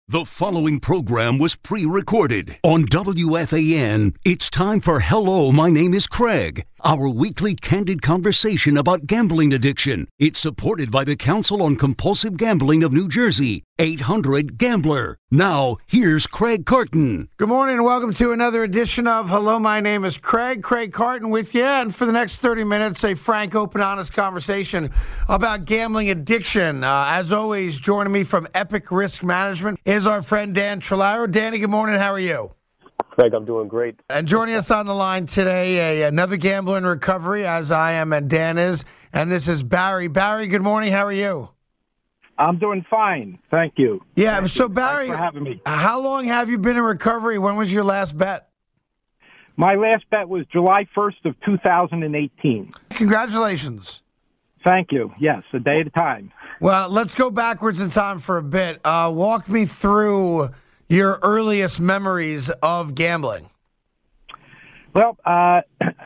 The following program was pre-recorded on WFAN. It's time for Hello, My Name is Craig, our weekly candid conversation about gambling addiction. It's supported by the Council on Compulsive Gambling of New Jersey, 800-GAMBLER. Now, here's Craig Carton. Good morning and welcome to another edition of Hello, My Name is Craig. Craig Carton with you. And for the next 30 minutes, a frank, open, honest conversation about gambling addiction. As always, joining me from Epic Risk Management is our friend Dan Trillaro. Danny, good morning. How are you? Craig, I'm doing great. And joining us on the line today, another gambler in recovery, as I am and Dan is. And this is Barry. Barry, good morning. How are you? I'm doing fine. Thank you. Yeah, Thank so you. Barry, Thanks for having me. How long have you been in recovery? When was your last bet? My last bet was July 1st of 2018. Congratulations. Thank you. Yes, a day at a time. Well, let's go backwards in time for a bit. Walk me through your earliest memories of gambling. Well, I'm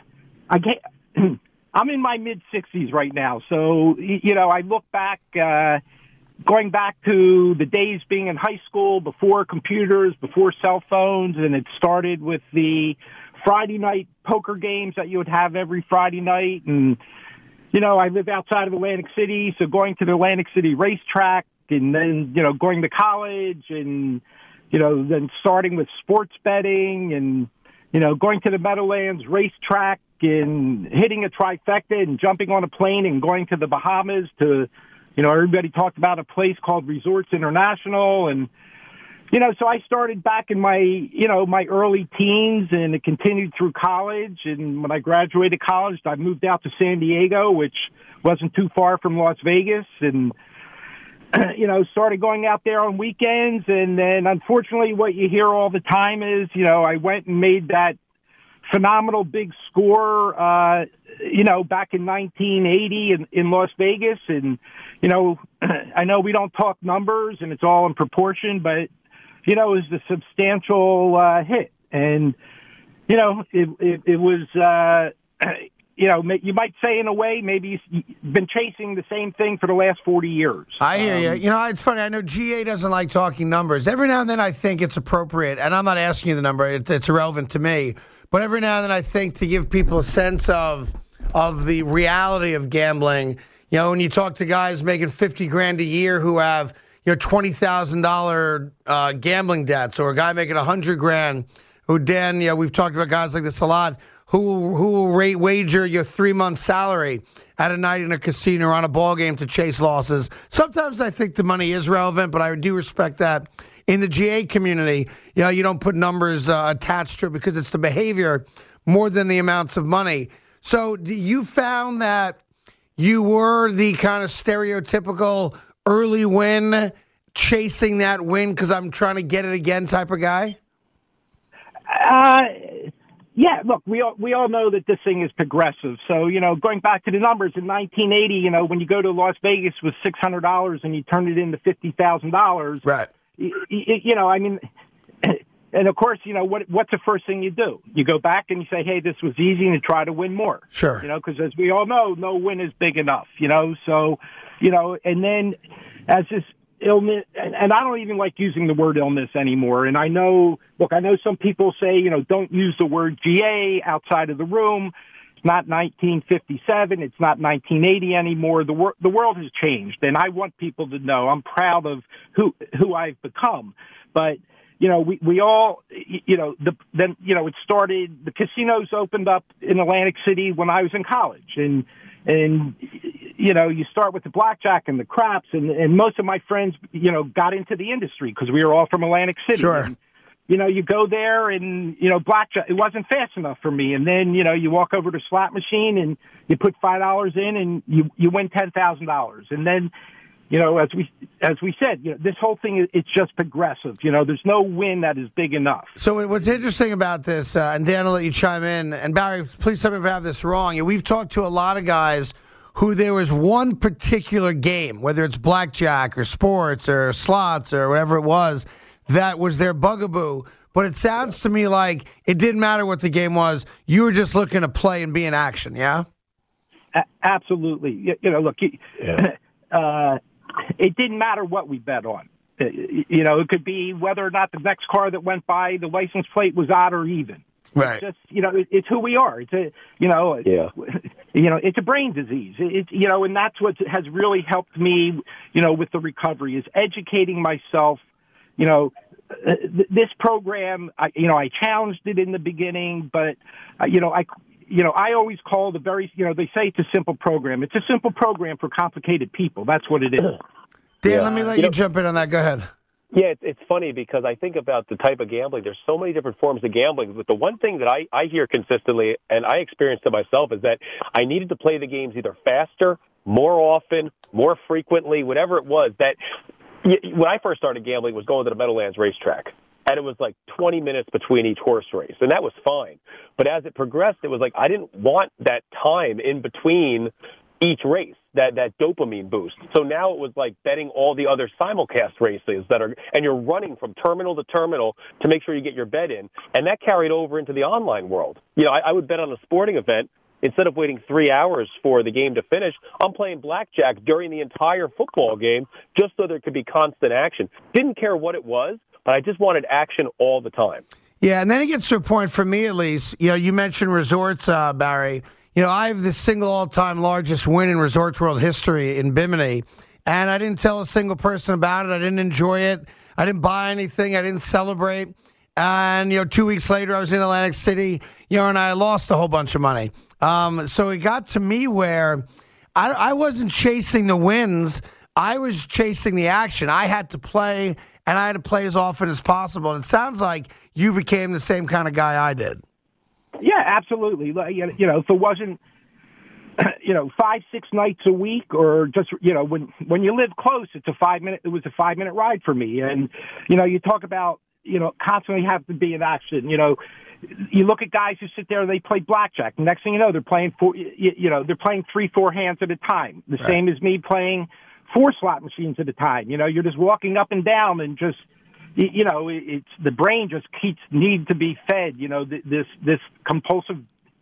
in my mid-60s right now, so, I look back, going back to the days being in high school, before computers, before cell phones, and it started with the Friday night poker games that you would have every Friday night, and I live outside of Atlantic City, so going to the Atlantic City racetrack and then, going to college and, then starting with sports betting and, going to the Meadowlands racetrack and hitting a trifecta and jumping on a plane and going to the Bahamas to, everybody talked about a place called Resorts International. And, so I started back in my, my early teens, and it continued through college. And when I graduated college, I moved out to San Diego, which wasn't too far from Las Vegas, and, started going out there on weekends. And then unfortunately what you hear all the time is, I went and made that phenomenal big score, back in 1980 in Las Vegas. And, I know we don't talk numbers and it's all in proportion, but it was a substantial hit. And, it was, you might say in a way, maybe you've been chasing the same thing for the last 40 years. I hear you. It's funny. I know GA doesn't like talking numbers. Every now and then I think it's appropriate, and I'm not asking you the number. It's irrelevant to me. But every now and then I think to give people a sense of the reality of gambling, when you talk to guys making $50,000 a year who have, $20,000 gambling debts, or a guy making $100,000 who, Dan, we've talked about guys like this a lot, who will wager your 3-month salary at a night in a casino or on a ball game to chase losses. Sometimes I think the money is relevant, but I do respect that. In the GA community, you don't put numbers attached to it because it's the behavior more than the amounts of money. So you found that you were the kind of stereotypical early win, chasing that win because I'm trying to get it again type of guy? Yeah, look, we all know that this thing is progressive. So, going back to the numbers, in 1980, when you go to Las Vegas with $600 and you turn it into $50,000. Right. And of course, what's the first thing you do? You go back and you say, hey, this was easy, and you try to win more. Sure. Because as we all know, no win is big enough, So, and then as this illness, and I don't even like using the word illness anymore. And I know some people say, don't use the word GA outside of the room. It's not 1957. It's not 1980 anymore. The world has changed, and I want people to know I'm proud of who I've become. But we all, then it started. The casinos opened up in Atlantic City when I was in college, and you start with the blackjack and the craps, and most of my friends, got into the industry because we were all from Atlantic City. Sure. And, you go there and, blackjack, it wasn't fast enough for me. And then, you walk over to a slot machine and you put $5 in and you win $10,000. And then, as we said, this whole thing, it's just progressive. There's no win that is big enough. So what's interesting about this, and Dan, I'll let you chime in, and Barry, please tell me if I have this wrong. We've talked to a lot of guys who there was one particular game, whether it's blackjack or sports or slots or whatever it was, that was their bugaboo. But it sounds to me like it didn't matter what the game was. You were just looking to play and be in action, yeah? Absolutely. Look, it didn't matter what we bet on. It could be whether or not the next car that went by, the license plate was odd or even. Right. It's just, it's who we are. It's it's a brain disease. And that's what has really helped me, with the recovery, is educating myself. This program, I challenged it in the beginning, but, I always call they say it's a simple program. It's a simple program for complicated people. That's what it is. Dan, let me let you jump in on that. Go ahead. Yeah, it's funny because I think about the type of gambling. There's so many different forms of gambling. But the one thing that I hear consistently, and I experienced it myself, is that I needed to play the games either faster, more often, more frequently, whatever it was. That when I first started gambling was going to the Meadowlands racetrack. And it was like 20 minutes between each horse race. And that was fine. But as it progressed, it was like I didn't want that time in between each race, that dopamine boost. So now it was like betting all the other simulcast races and you're running from terminal to terminal to make sure you get your bet in. And that carried over into the online world. I would bet on a sporting event. Instead of waiting 3 hours for the game to finish, I'm playing blackjack during the entire football game just so there could be constant action. Didn't care what it was, but I just wanted action all the time. Yeah, and then it gets to a point, for me at least, you mentioned resorts, Barry. I have the single all-time largest win in Resorts World history in Bimini, and I didn't tell a single person about it. I didn't enjoy it. I didn't buy anything. I didn't celebrate. And, 2 weeks later, I was in Atlantic City, and I lost a whole bunch of money. So it got to me where I wasn't chasing the wins. I was chasing the action. I had to play, and I had to play as often as possible. And it sounds like you became the same kind of guy I did. Yeah, absolutely. If it wasn't, 5-6 nights a week, or just, when you live close, it was a 5-minute ride for me. And, you talk about, constantly have to be in action. You look at guys who sit there, they play blackjack. Next thing you know, they're playing they're playing 3-4 hands at a time. The same as me playing 4 slot machines at a time. You're just walking up and down and just, it's the brain just need to be fed. This compulsive,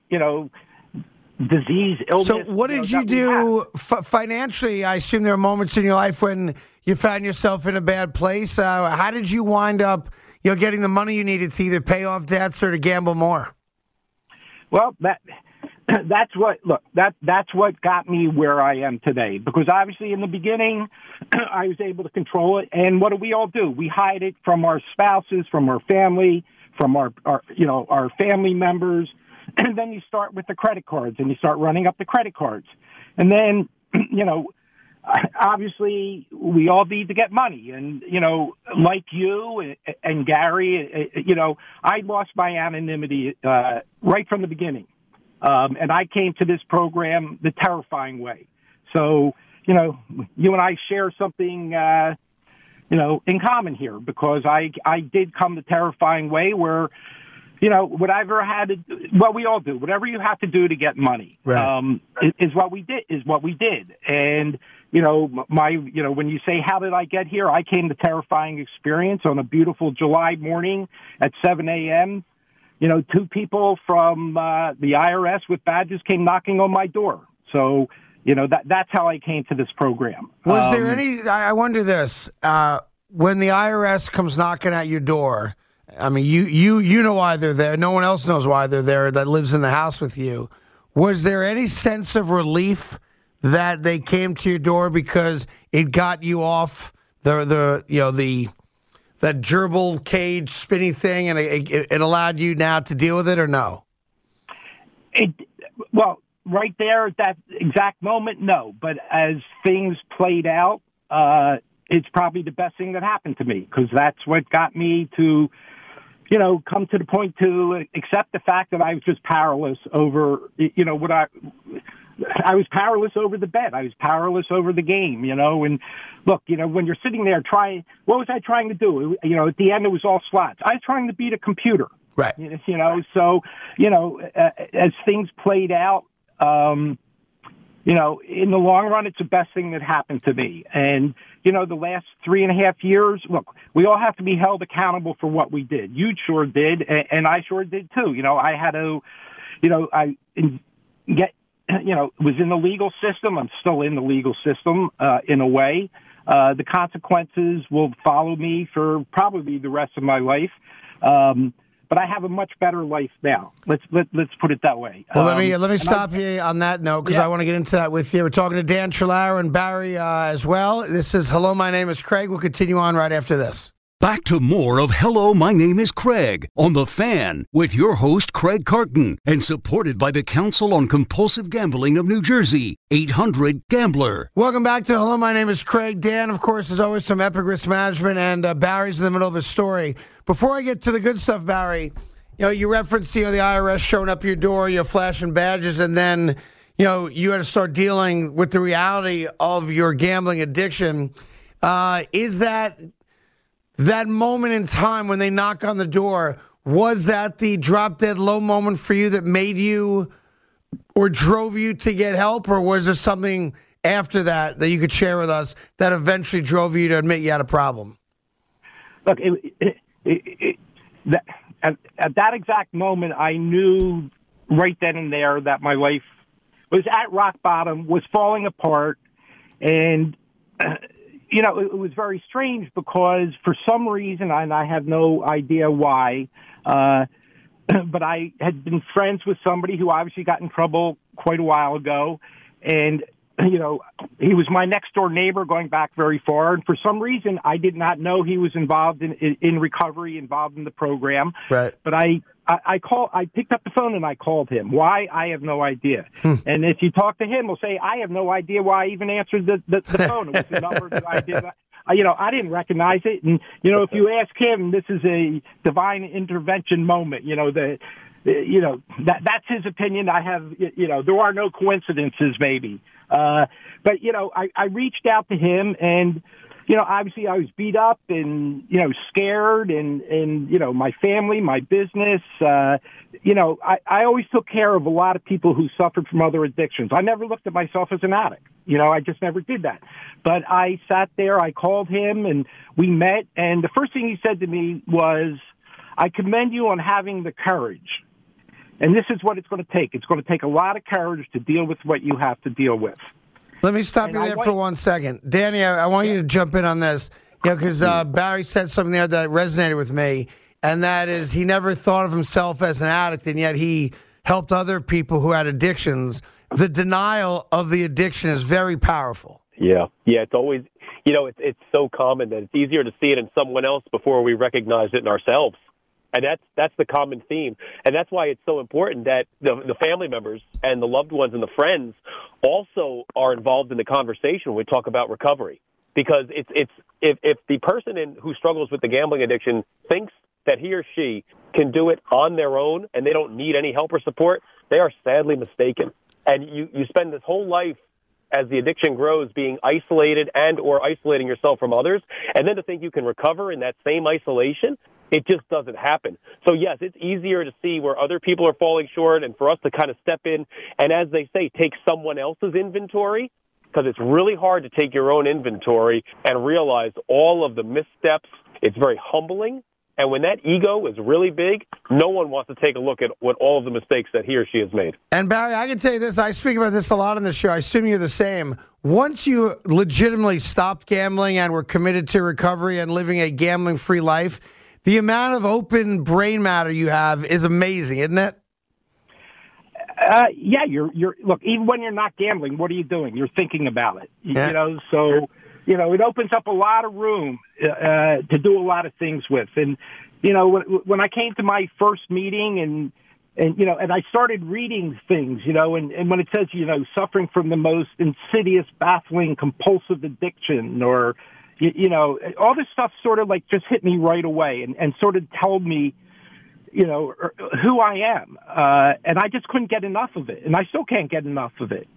disease, illness. So what did you do financially? I assume there are moments in your life when you found yourself in a bad place. How did you wind up, getting the money you needed to either pay off debts or to gamble more? Well, that's what got me where I am today. Because obviously in the beginning, I was able to control it. And what do we all do? We hide it from our spouses, from our family, from our family members. And then you start with the credit cards, and you start running up the credit cards. And then, obviously we all need to get money. And, like you and Gary, I lost my anonymity right from the beginning. And I came to this program the terrifying way. So, you and I share something, in common here, because I did come the terrifying way where, whatever we all do, whatever you have to do to get money, right. is what we did. And, when you say, how did I get here? I came to terrifying experience on a beautiful July morning at 7 a.m. 2 people from the IRS with badges came knocking on my door. So, that's how I came to this program. Was there any, I wonder this, when the IRS comes knocking at your door, I mean, you know why they're there. No one else knows why they're there that lives in the house with you. Was there any sense of relief that they came to your door because it got you off the gerbil cage spinny thing, and it allowed you now to deal with it, or no? Well, right there at that exact moment, no. But as things played out, it's probably the best thing that happened to me, because that's what got me to, come to the point to accept the fact that I was just powerless over, I was powerless over the bet. I was powerless over the game, and look, when you're sitting there what was I trying to do? At the end, it was all slots. I was trying to beat a computer. Right. So, as things played out, in the long run, it's the best thing that happened to me. And, the last 3.5 years, look, we all have to be held accountable for what we did. You sure did, and I sure did too. I had to, was in the legal system. I'm still in the legal system, in a way. The consequences will follow me for probably the rest of my life. But I have a much better life now. Let's put it that way. Well, let me stop you on that note because I want to get into that with you. We're talking to Dan Trillaro and Barry as well. This is Hello, My Name is Craig. We'll continue on right after this. Back to more of Hello, My Name is Craig on The Fan with your host, Craig Carton, and supported by the Council on Compulsive Gambling of New Jersey, 800-GAMBLER. Welcome back to Hello, My Name is Craig. Dan, of course, is always from Epic Risk Management, and Barry's in the middle of his story. Before I get to the good stuff, Barry, you referenced, the IRS showing up your door, flashing badges, and then, you had to start dealing with the reality of your gambling addiction. Is that moment in time when they knock on the door, was that the drop-dead low moment for you that made you or drove you to get help, or was there something after that you could share with us that eventually drove you to admit you had a problem? Look, at that exact moment, I knew right then and there that my life was at rock bottom, was falling apart, and it was very strange because for some reason, and I have no idea why, but I had been friends with somebody who obviously got in trouble quite a while ago, and he was my next door neighbor going back very far, and for some reason I did not know he was involved in recovery, involved in the program. Right. But I picked up the phone and I called him. Why? I have no idea. And if you talk to him, he'll say, I have no idea why I even answered the phone. It was a number that I did. I didn't recognize it. And, if you ask him, this is a divine intervention moment, that's his opinion. I have, there are no coincidences, maybe. But I reached out to him and, obviously I was beat up and, scared and, my family, my business, I always took care of a lot of people who suffered from other addictions. I never looked at myself as an addict. I just never did that. But I sat there, I called him and we met. And the first thing he said to me was, I commend you on having the courage. And this is what it's going to take. It's going to take a lot of courage to deal with what you have to deal with. Let me stop you there for 1 second. Danny, I want you to jump in on this. Because Barry said something there that resonated with me, and that is he never thought of himself as an addict, and yet he helped other people who had addictions. The denial of the addiction is very powerful. Yeah, it's always, it's so common that it's easier to see it in someone else before we recognize it in ourselves. And that's the common theme. And that's why it's so important that the family members and the loved ones and the friends also are involved in the conversation when we talk about recovery. Because if the person who struggles with the gambling addiction thinks that he or she can do it on their own and they don't need any help or support, they are sadly mistaken. And you spend this whole life as the addiction grows being isolated and or isolating yourself from others, and then to think you can recover in that same isolation, it just doesn't happen. So, yes, it's easier to see where other people are falling short and for us to kind of step in and, as they say, take someone else's inventory, because it's really hard to take your own inventory and realize all of the missteps. It's very humbling. And when that ego is really big, no one wants to take a look at what all of the mistakes that he or she has made. And, Barry, I can tell you this. I speak about this a lot on the show. I assume you're the same. Once you legitimately stopped gambling and were committed to recovery and living a gambling-free life, the amount of open brain matter you have is amazing, isn't it? Yeah, you're look, even when you're not gambling, what are you doing? You're thinking about it. Yeah. So it opens up a lot of room to do a lot of things with. And when I came to my first meeting and I started reading things, and when it says, suffering from the most insidious, baffling, compulsive addiction, or all this stuff sort of like just hit me right away and sort of told me, who I am. And I just couldn't get enough of it. And I still can't get enough of it.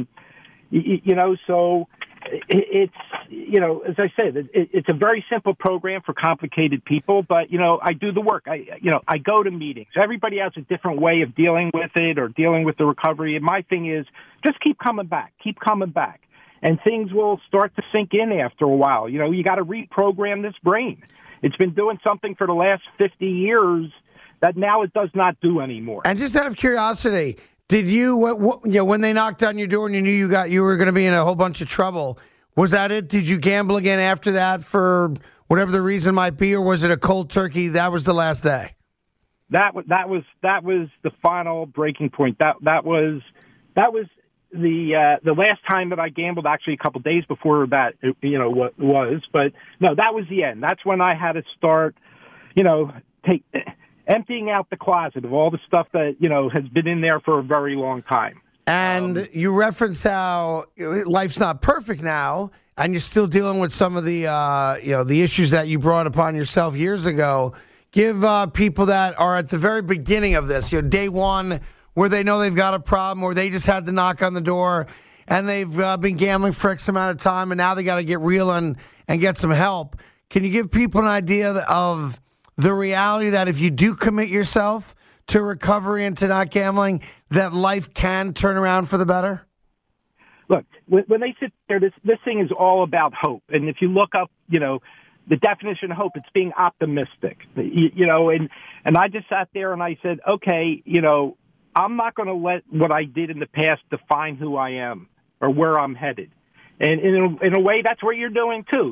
So it's, as I said, it's a very simple program for complicated people, but, I do the work. I go to meetings. Everybody has a different way of dealing with it or dealing with the recovery. And my thing is just keep coming back. And things will start to sink in after a while. You got to reprogram this brain. It's been doing something for the last 50 years that now it does not do anymore. And just out of curiosity, did you, when they knocked on your door and you knew you were going to be in a whole bunch of trouble, Was that it? Did you gamble again after that for whatever the reason might be, or was it a cold turkey? That was the last day. That was the final breaking point. That was the last time that I gambled. Actually, a couple days before that, was. But no, that was the end. That's when I had to start, emptying out the closet of all the stuff that has been in there for a very long time. And you referenced how life's not perfect now, and you're still dealing with some of the the issues that you brought upon yourself years ago. Give people that are at the very beginning of this, day one, where they know they've got a problem, or they just had to knock on the door, and they've been gambling for X amount of time, and now they got to get real and get some help. Can you give people an idea of the reality that if you do commit yourself to recovery and to not gambling, that life can turn around for the better? Look, when they sit there, this thing is all about hope. And if you look up, the definition of hope, it's being optimistic. And I just sat there and I said, okay, I'm not going to let what I did in the past define who I am or where I'm headed. And in a way, that's what you're doing too.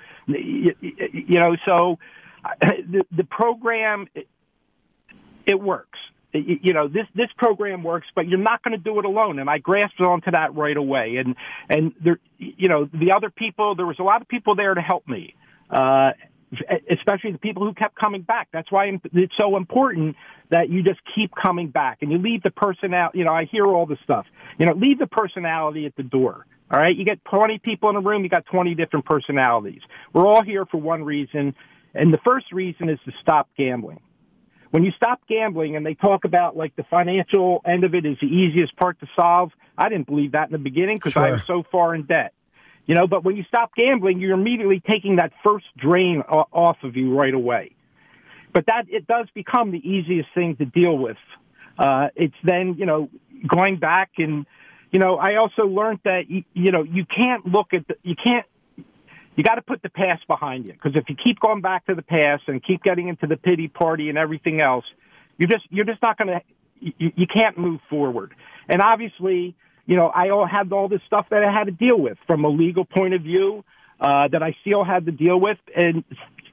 So the program, it works. This program works, but you're not going to do it alone. And I grasped onto that right away. And there, the other people, there was a lot of people there to help me, especially the people who kept coming back. That's why it's so important that you just keep coming back and you leave the personality. I hear all this stuff. Leave the personality at the door. All right, you get 20 people in a room, you got 20 different personalities. We're all here for one reason, and the first reason is to stop gambling. When you stop gambling, and they talk about like the financial end of it is the easiest part to solve, I didn't believe that in the beginning because I was so far in debt. But when you stop gambling, you're immediately taking that first drain off of you right away. But that it does become the easiest thing to deal with. It's then, going back and, I also learned that, you can't look at you got to put the past behind you. Because if you keep going back to the past and keep getting into the pity party and everything else, you're just not going to, you can't move forward. And obviously, I had all this stuff that I had to deal with from a legal point of view, that I still had to deal with. And,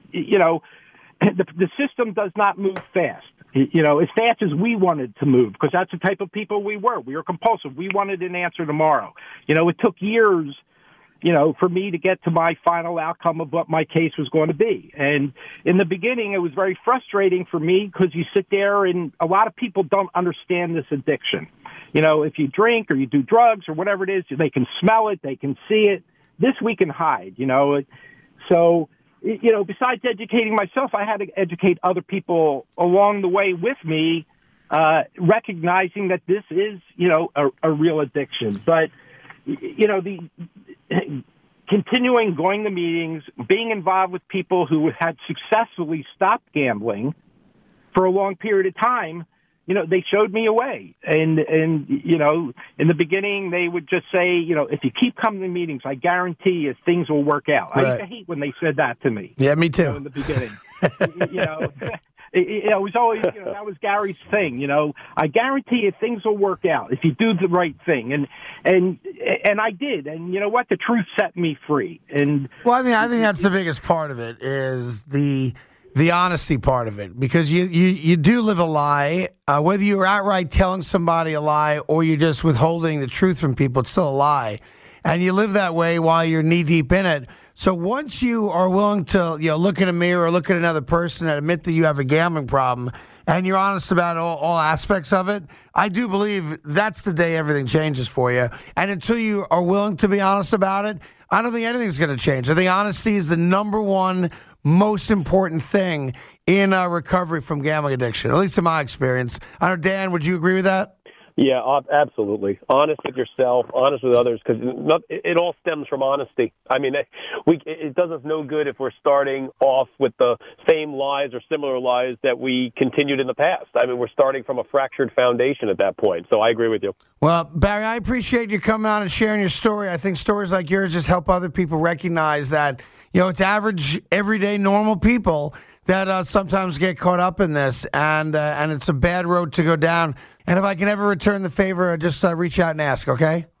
the system does not move fast. As fast as we wanted to move, because that's the type of people we were. We were compulsive. We wanted an answer tomorrow. It took years, for me to get to my final outcome of what my case was going to be. And in the beginning, it was very frustrating for me because you sit there and a lot of people don't understand this addiction. If you drink or you do drugs or whatever it is, they can smell it, they can see it. This we can hide, So, besides educating myself, I had to educate other people along the way with me, recognizing that this is, a real addiction. But, the continuing going to meetings, being involved with people who had successfully stopped gambling for a long period of time, they showed me a way. And in the beginning, they would just say, if you keep coming to meetings, I guarantee you things will work out. Right. I used to hate when they said that to me. Yeah, me too. In the beginning. It was always, that was Gary's thing. I guarantee you things will work out if you do the right thing. And I did. And you know what? The truth set me free. And well, I think that's the biggest part of it is the honesty part of it, because you do live a lie, whether you're outright telling somebody a lie or you're just withholding the truth from people, it's still a lie. And you live that way while you're knee deep in it. So once you are willing to, look in a mirror or look at another person and admit that you have a gambling problem and you're honest about all aspects of it, I do believe that's the day everything changes for you. And until you are willing to be honest about it, I don't think anything's going to change. I think honesty is the number one most important thing in recovery from gambling addiction, at least in my experience. I don't know, Dan, would you agree with that? Yeah, absolutely. Honest with yourself, honest with others, because it all stems from honesty. I mean, it does us no good if we're starting off with the same lies or similar lies that we continued in the past. I mean, we're starting from a fractured foundation at that point. So I agree with you. Well, Barry, I appreciate you coming on and sharing your story. I think stories like yours just help other people recognize that, it's average, everyday, normal people that sometimes get caught up in this, and it's a bad road to go down. And if I can ever return the favor, just reach out and ask, okay?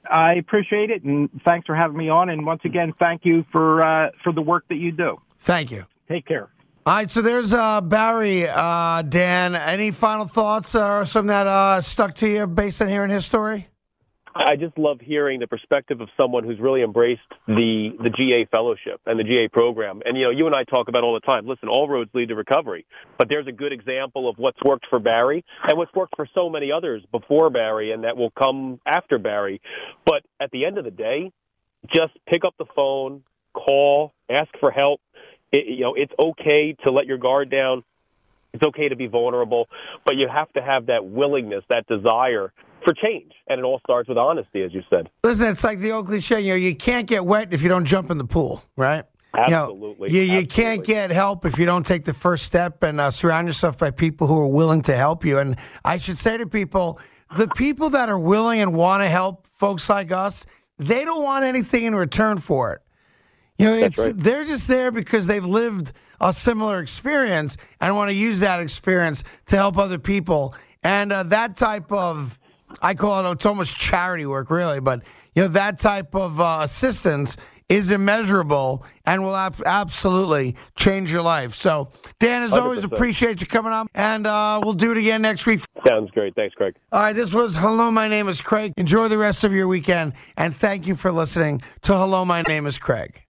I appreciate it, and thanks for having me on. And once again, thank you for the work that you do. Thank you. Take care. All right, so there's Barry. Dan, any final thoughts or something that stuck to you based on hearing his story? I just love hearing the perspective of someone who's really embraced the GA fellowship and the GA program. And, you and I talk about all the time, listen, all roads lead to recovery. But there's a good example of what's worked for Barry and what's worked for so many others before Barry and that will come after Barry. But at the end of the day, just pick up the phone, call, ask for help. It's okay to let your guard down. It's okay to be vulnerable. But you have to have that willingness, that desire for change. And it all starts with honesty, as you said. Listen, it's like the old cliche, you can't get wet if you don't jump in the pool, right? Absolutely. You can't get help if you don't take the first step and surround yourself by people who are willing to help you. And I should say to people, the people that are willing and want to help folks like us, they don't want anything in return for it. That's right. They're just there because they've lived a similar experience and want to use that experience to help other people. And that type of, I call it's almost charity work, really, but that type of assistance is immeasurable and will absolutely change your life. So, Dan, as 100%. always, appreciate you coming on, and we'll do it again next week. Sounds great. Thanks, Craig. All right, this was Hello, My Name is Craig. Enjoy the rest of your weekend, and thank you for listening to Hello, My Name is Craig.